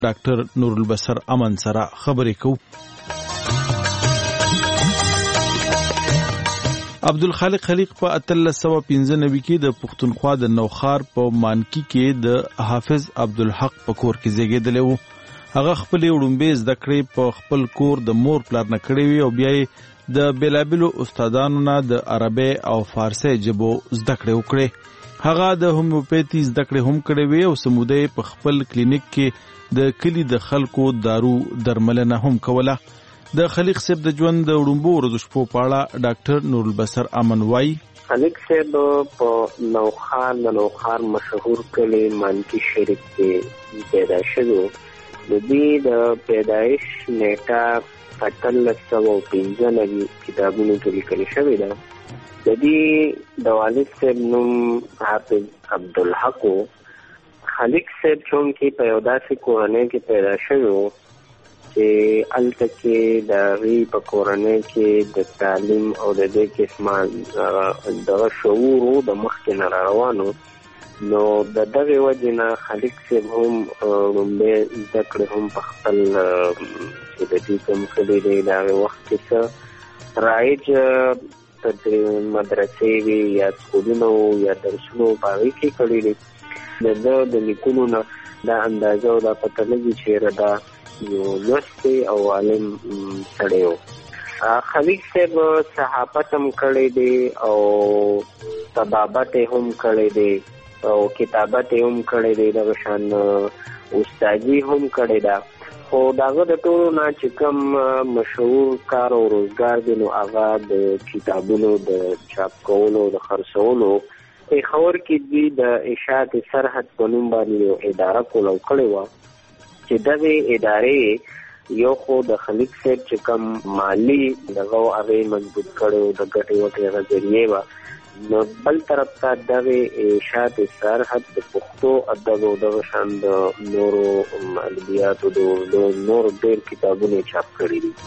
ډاکټر نور البصر امن سره خبرې کوو. عبدالخالق خلیق په 1395 کې د پښتونخوا د نوخار په مانکی کې د حافظ عبدالحق په کور کې زیږیدلی و. هغه خپلې وړومبې زده کړې په خپل کور د مور پلار نه کړې وې او بیا یې د بېلابېلو استادانو نه د عربۍ او فارسۍ ژبو زده کړې وکړې. هغه د هومیوپیتي زده کړې هم کړې وې او څه موده یې په خپل کلینیک کې د کلي د خلکو دارو درملنه هم کوله. د خلیق صاحب د ژوند د وړومبو ورځو شپو په اړه ډاکټر نور البصر امن وایي. خلیق صاحب په نوخار مشهور کلی مانکی شریف کې پیدا شوی. د دې د پیدایش نیټه 1895 کتابونو کې لیکل شوې ده. د دې د والد صاحب نوم حافظ عبدالحق. خلیق صاحب چون کې په یو داسې کورنۍ کې پیدا شوی چې الته کې د هغې په کورنۍ کې د تعلیم او د دې قسمه دغه شعور د مخکې نه روانو، نو د دغې وجې نه خلیق صاحب هم لومړی زده کړې هم په خپل چې د دې کوم کلي دی د هغې وخت کې څه رایج مدرسې وي یا سکولونه وو یا درسونه وو په هغې کې کړي دي. د ده د لیکونو نه دا اندازه او دا پته لګي چې دا یو لوستی او عالم سړی و. خلیق صاحب صحافت هم کړی دی او طبابت هم کړی دی او کتابت هم کړی دی، دغه شان استادي هم کړی ده. خو د هغه د ټولو نه چې کوم مشهور کار او روزګار دی نو هغه د کتابونو د چاپ کولو د خرڅولو پېښور کې دوی د اشاعت سرحد په نوم باندې یو اداره کوله کړې وه چې دغې ادارې یو خو د خلیق صاحب چې کوم مالی دغه هغې مضبوط کړی د ګټې وټې هغه ذریعې وه، نو بل طرف ته دغې اشاعت سرحد د پښتو ادب او دغه شان د نورو ادبیاتو د نورو ډېر کتابونه یې چاپ کړي دي.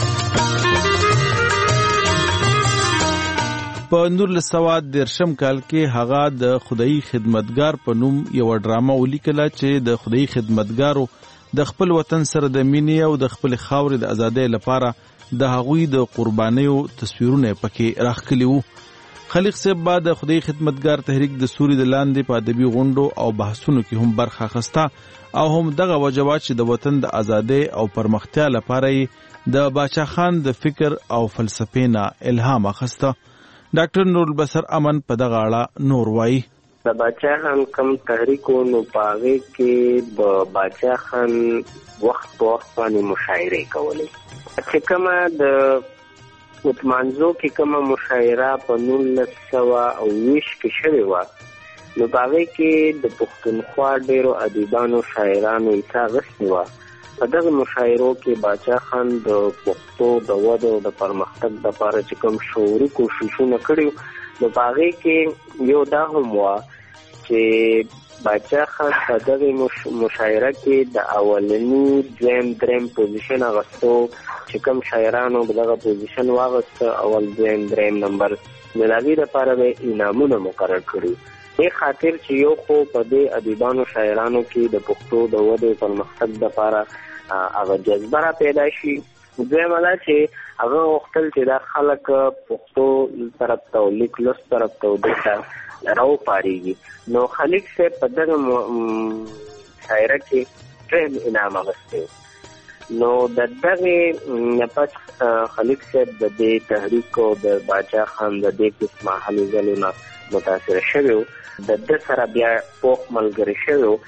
په 1913 کال کې هغه د خدایي خدمتګار په نوم یو ډرامه ولیکله چې د خدایي خدمتګارو د خپل وطن سره د مینې او د خپل خاورې د ازادۍ لپاره د هغوی د قربانیو تصویرونه پکې راخلي وو. خلیق صاحب بعد د خدایي خدمتګار تحریک د سوري د لاندې په ادبي غونډو او بحثونو کې هم برخه اخیسته او هم دغه وجوات چې د وطن د ازادۍ او پرمختیا لپاره یې د باچا خان د فکر او فلسفې نه الهام اخیسته. ډاکټر نور البصر امن په دغه اړه نور وایي. د باچا خان کوم تحریک و نو په هغې کې د باچا خان وخت په وخت باندې مشاعرې کولې. چې کومه د اتمانزو کې کومه مشاعره په 1920 کې شوې وه نو په هغې کې د پښتونخوا ډېرو ادیبانو شاعرانو حصه اخیستې وه. په دغه مشاعرو کې باچا خان د پښتو د وده او د پرمختګ لپاره چې کوم شعوري کوششونه کړي نو په هغې کې یو دا هم وه چې باچا خان په دغې مشاعره کې د اولني دویم دریم پوزیشن اخیستو چې کوم شاعرانو دغه پوزیشن واخیسته اول دویم دریم نمبر نو د هغې لپاره به انعامونه مقرر کړي. دې خاطر چې یو خو په دې ادیبانو شاعرانو کې د پښتو د ودې پرمختګ لپاره هغه جذبه را پیدا شي. دویمه دا چې هغه غوښتل چې دا خلک پښتو طرف ته او لیک لوست طرف ته دې ته راوپارېږي. نو خلیق صاحب په دغه شاعره کې درېیم انعام اخیستی. نو د دغې نه پس خلیق صاحب د دې تحریک او د باچا خان د دې قسمه هلو ځلو نه متاثره شوی و، د ده سره بیا پوخ ملګری شوی و.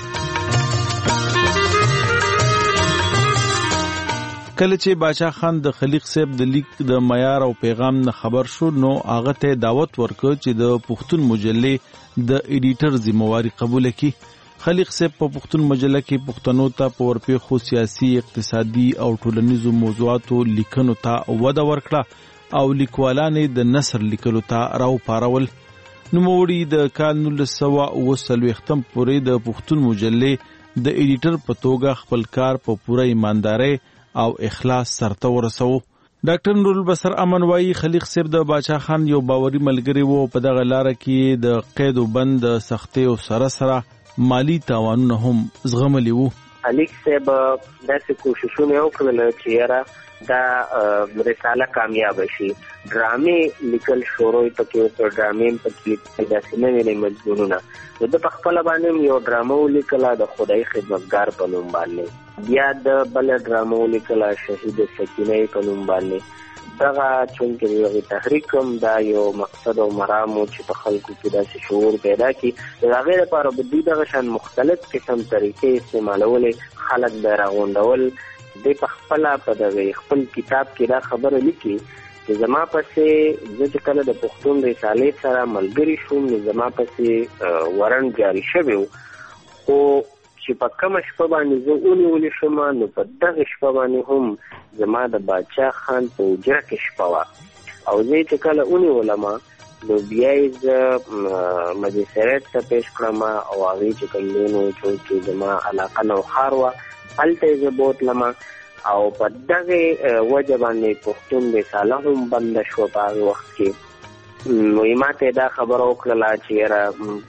کله چې باچا خان د خلیق صاحب د لیک د معیار او پیغام نه خبر شو نو هغه ته دعوت ورکړ چې د پښتون مجلې د ایډیټر ذمہواری قبول کړي. خلیق صاحب په پښتون مجله کې پښتنو ته په ورپېښو سیاسي، اقتصادي او ټولنیزو موضوعاتو لیکنو ته وده ورکړه او لیکوالانې د نثر لیکلو ته راوپارول. نوموړي د کال 1940 پورې د پښتون مجلې د ایډیټر په توګه خپل کار په پوره ایماندارۍ او اخلاص سرته ورسو. ډاکټر نور البصر امن وایي خلیق صاحب د باچا خان یو باوري ملګری وو. په دغه لاره کې د قید او بند سختۍ او سره مالی تاوانونه هم زغملی وو. خلیق صاحب داسې کوششونه وکړل چې یاره دا رساله کامیاب شي. ډرامې لیکل شروع پکې وکړ، ډرامې پکې داسې نوې مضمونونه. نو د په خپله باندې یو ډرامه ولیکله د خدای خدمتګار په نوم باندې، بیا د بله ډرامه ولیکله شهید سکینه په نوم باندې. دغه چونکې د هغې تحریک هم دا یو مقصد او مرام و چې په خلکو کې داسې شعور پیدا کړي. د هغې لپاره به دوی دغه شان مختلف قسم طریقې استعمالولې، خلک به یې راغونډول. دی په خپله په دغه خپل کتاب کې دا خبره لیکي چې زما پسې زه چې کله د پښتون رسالې سره ملګري شوم نو زما پسې ورن جاري شوی و، خو چې په کومه شپه باندې زه ونیولې شوم نو په دغه شپه باندې هم زما د باچا خان په حجره کې شپه وه، او زه چې کله ونیولم نو بیا یې زه مجلسریت ته پیش کړم او هغې چې کوم دی نو چې زما علاقه نوښار وه هلته یې زه بوتلم او په دغې وجه باندې پښتون رساله هم بنده شوه په هغې وخت کې. نو ما ته دا خبره وکړله چې یاره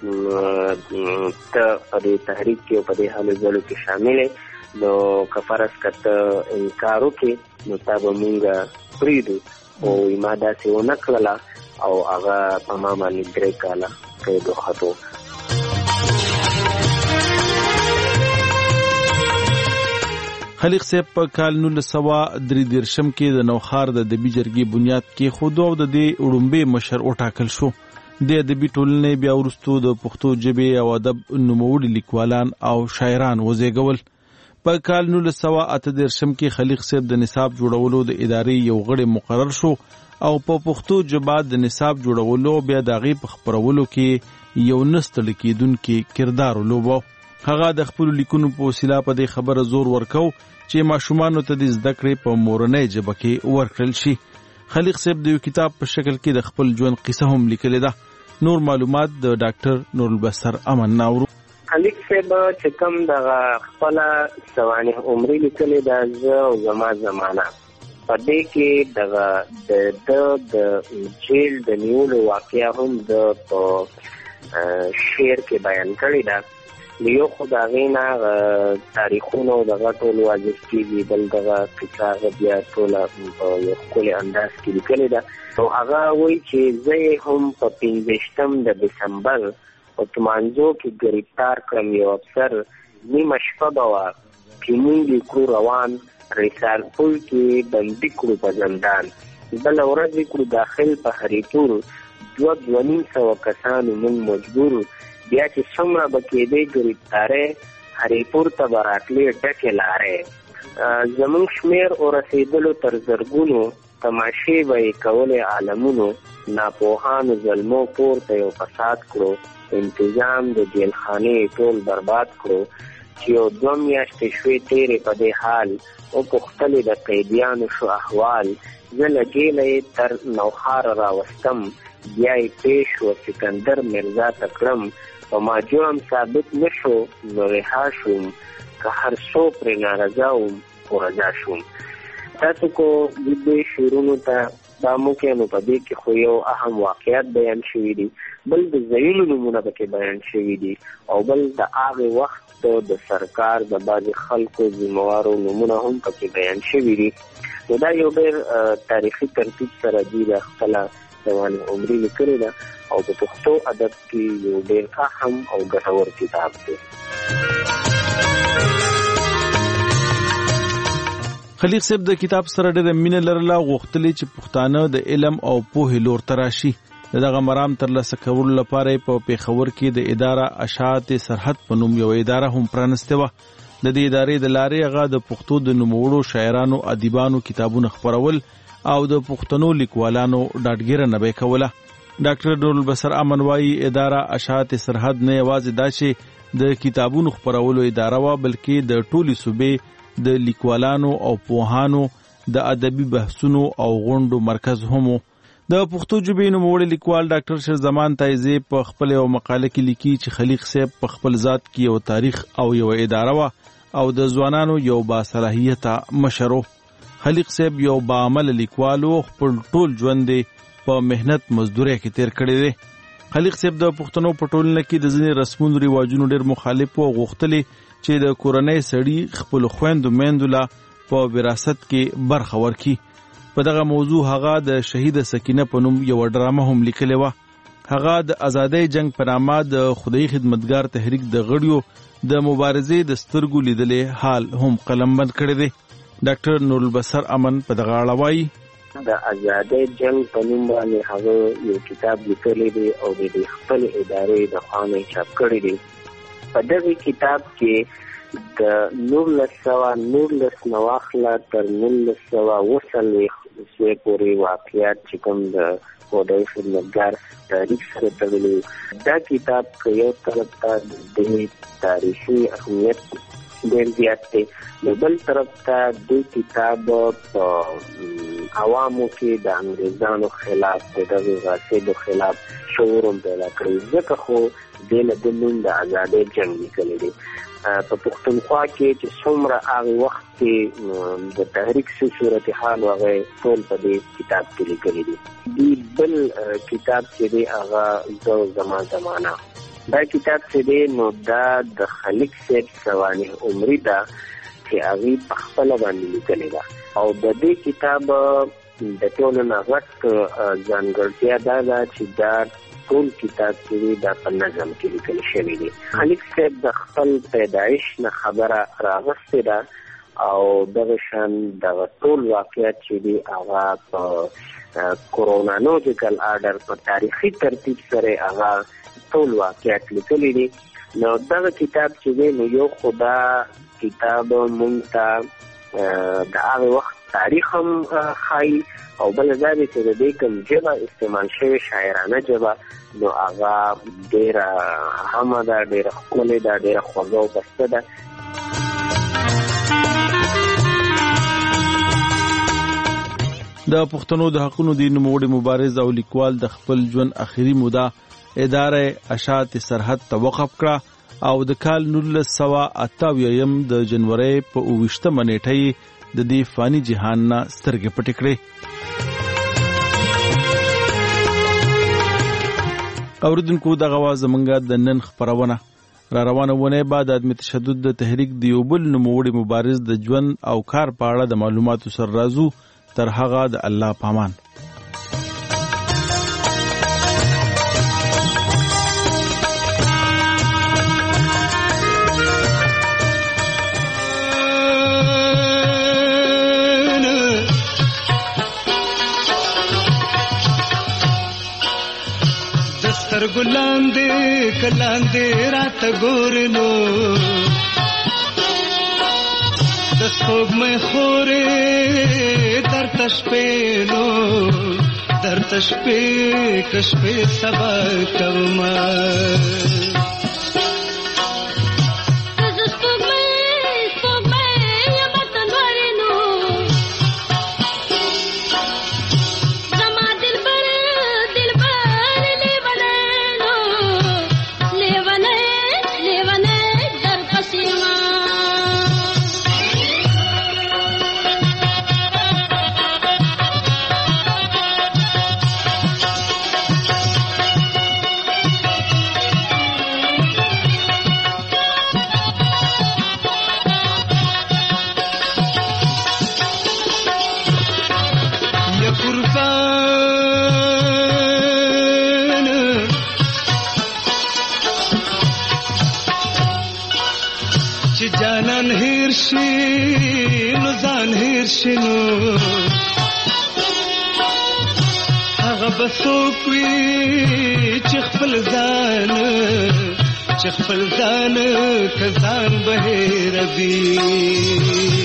ته په دې تحریک کې او په دې هلو ځلو کې شامل یې، نو که فرض که ته انکار وکړې نو تا به مونږ پرېږدو. خو ما داسې ونه کړله او هغه په ما باندې 3 کاله قید وخت. خلیق صاحب په کال 1933 کې د نوښار د ادبي جرګې بنیاد کېښود او د دې وړومبی مشر وټاکل شو. د ادبي ټولنې بیا وروستو د پښتو ژبې او ادب نوموړي لیکوالان او شاعران وزېږول. په کال 1938 کې خلیق صاحب د نصاب جوړولو د ادارې یو غړی مقرر شو او په پښتو ژبه د نصاب جوړولو بیا د هغې په خپرولو کې یو نه ستړی کېدونکی کردار ولوباوه. هغه د خپلو لیکونو په وسیله په دې خبره زور ورکو چې ماشومانو ته د زده کړې په مورنۍ ژبه کې ورکړل شي. خلیق صاحب د یو کتاب په شکل کې د خپل ژوند قصه هم لیکلې ده. نور معلومات د ډاکټر نور البصر امن ناورو. خلیق صاحب چې کوم دغه خپله سوانح عمري لیکلې ده زه او زما زمانه، په دې کې دغه د جیل د نیولو واقعه هم د په شعر کې بیان کړې ده. یو خو د هغې نه تاریخونه او دغه ټول واضح کېږي، بل دغه قصه هغه بیا ټوله په یو ښکلي انداز کې لیکلې ده. نو هغه وایي چې زه یې هم په 15 د دسمبر په تومانځو کې ګرفتار کړم. یو افسر نیمه شپه به وه چې مونږ یې کړو روان، رسالپور کې بندي کړو په زندان، بله ورځ یې کړو داخل په هریپور، 200 کسانو مونږ مجبور، بیا چې څومره به کېدی ګرفتارۍ هریپور ته به راتلې ډکې لارې. زمونږ شمېر ورسېدلو تر زرګونو، تماشې به یې کولې عالمونو، ناپوهانو ظلمو پورته یو فساد کړو، انتظام د جیلخانې ټول برباد کړو. چې یو 2 میاشتې شوې تېرې په دې حال، وپوښتلې د قیدیانو شو احوال، زه له جیله یې تر نوښاره راوستم، بیا یې پیش و سکندر مرزا ته کړم، په ما جرم ثابت نشو نو رها شوم، که هر څو پرې نارضا وم خو رضا شوم. تاسو کو دې شعرونو ته دا موکې نو په دې کې خو یو اهم واقعیت بیان شوي دي، بل د ځایونو نومونه پکې بیان شوي دي، او بل د هغې وخت د سرکار د بعضې خلکو ذموارو نومونه هم پکې بیان شوي دي. نو دا یو ډېر تاریخي ترتیب سره دوی د خپله سوانح عمري لیکلې ده او په پښتو ادب کې یو ډېر اهم او ګټور کتاب دی. خلیق صاحب د کتاب سره ډېره مینه لرله، غوښتلې چې پښتانه د علم او پوهې لور ته راشي. دغه مرام ترلاسه کولو لپاره په پېښور کې د اداره اشاعت سرحد په نوم یو اداره هم پرانستې وه. د دې ادارې د لارې هغه د پښتو د نوموړو شاعرانو ادیبانو کتابونه خپرول او د پښتنو لیکوالانو ډاډګیرنه به یې کوله. ډاکټر نور البصر امن وایي اداره اشاعت سرحد نه یوازې دا چې د کتابونو خپرولو اداره وه، بلکې د ټولې صوبې د لیکوالانو او پوهانو د ادبي بحثونو او غونډو مرکز هم و. د پښتو ژبې نوموړی لیکوال ډاکټر شیرزمان تایزی په خپل یو مقاله کې لیکي چې خلیق صاحب په خپل ذات کې یو تاریخ او یو اداره وه او د ځوانانو یو باصلاحیته مشر و. خلیق صاحب یو باعمل لیکوال و، خپل ټول ژوند په مهنت مزدورۍ کې تیر کړی دی. خلیق صاحب د پښتنو په ټولنه کې د ځینې رسمونو رواجونو ډېر مخالف و او غوښتلې چې د کورنۍ سړي خپل خويندو میندو لا په وراثت کې برخه ورکړي. په دغه موضوع هغه د شهید سکینه په نوم یو ډرامه هم لیکلې وه. هغه د ازادۍ جنگ په نامه د خدای خدمتګار تحریک د غړیو د مبارزې د سترګو لیدلې حال هم قلمبند کړی دی. ډاکټر نور البصر امن په دغه اړه وایي د ازادۍ جنگ په نوم باندې هغه یو کتاب لیکلی دی او د خپل ادارې د خانه چاپ کړی دی. په دغه کتاب کې د 1919 نواخله تر 1940 پورې واقعیات چې کوم د خدای خدمتګار تاریخ سره تړلي دا کتاب که یو طرف ته د تاریخي اهمیت ډېر زیات دی، نو بل طرف ته د کتاب په عوامو کې د انګریزانو خلاف د دغه غاصبو خلاف شعور هم پیدا کړی. ځکه خو دې له د نوم د ازادۍ جنګ لیکلی دی. په پښتونخوا کې چې څومره هغه وخت کې د تحریک څه صورتحال هغه ټول په دې کتاب کې لیکلی دی. بل کتاب چې دی هغه زما زمانه، دا کتاب چې دی نو دا د خلیق صاحب سوانح عمري ده چې هغه په خپل باندې لیکلی ده او د دې کتاب د ټولو نه غټ ځانګړتیا دا ده چې دا ټول کتاب چې دا په نظم کې لیکل شوی دی. خلیق صاحب د خپل پیدایش نه خبره راغستې ده او دغه شان دغه ټول واقعیت چې دی هغه په کرونالوجیکل آرډر په تاریخي ترتیب سره هغه ټول واقعیت لیکلی دی. نو دغه کتاب چې دی نو یو خدا کتاب مونږ ته د هغه وخت تاریخ هم خای او بل دا دی چې د دې کوم ژبه استعمال شوی شاعرانه ژبه نو هغه ډېره هامه ده، ډېره ښکلې ده، ډېره خوږه او بسته ده. د پښتنو د حقونو د نوموړي مبارز او لیکوال د خپل ژوند اخیری موده اداره اشاعت سرحد ته وقف کړه او د کال 1988 د جنوري په 28 نیټه د دې فانی جهان نه سترګې پټې کړې. اوریدونکو دغه واز زمونږ د نن خبرونه را روانه ونه بعد عدم تشدد د تحریک د یو بل نوموړي مبارز د ژوند او کار په اړه د معلوماتو سره راځو. تر هغه د الله پامان. ګلاندې کلاندې رات ګورنو د سپوږمۍ خورې درته شپې نو درته شپې کشپې سبا کومه بسوکوي چې خپل ځان کزان به ربي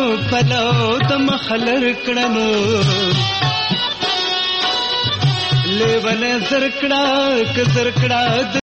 پلو د مخلر کړنو لیوانه زرکړه ک زرکړه